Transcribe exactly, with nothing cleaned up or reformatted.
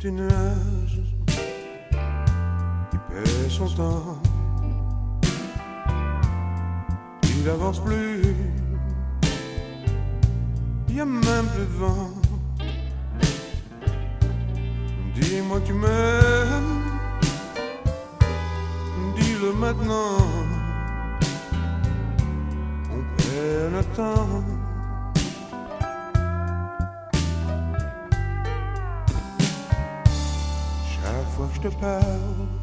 tes nuages qui paient son temps. Il avance plus, il y a même plus de vent. Dis-moi que tu m'aimes, dis-le maintenant. On perd notre temps. Chaque fois que je te parle,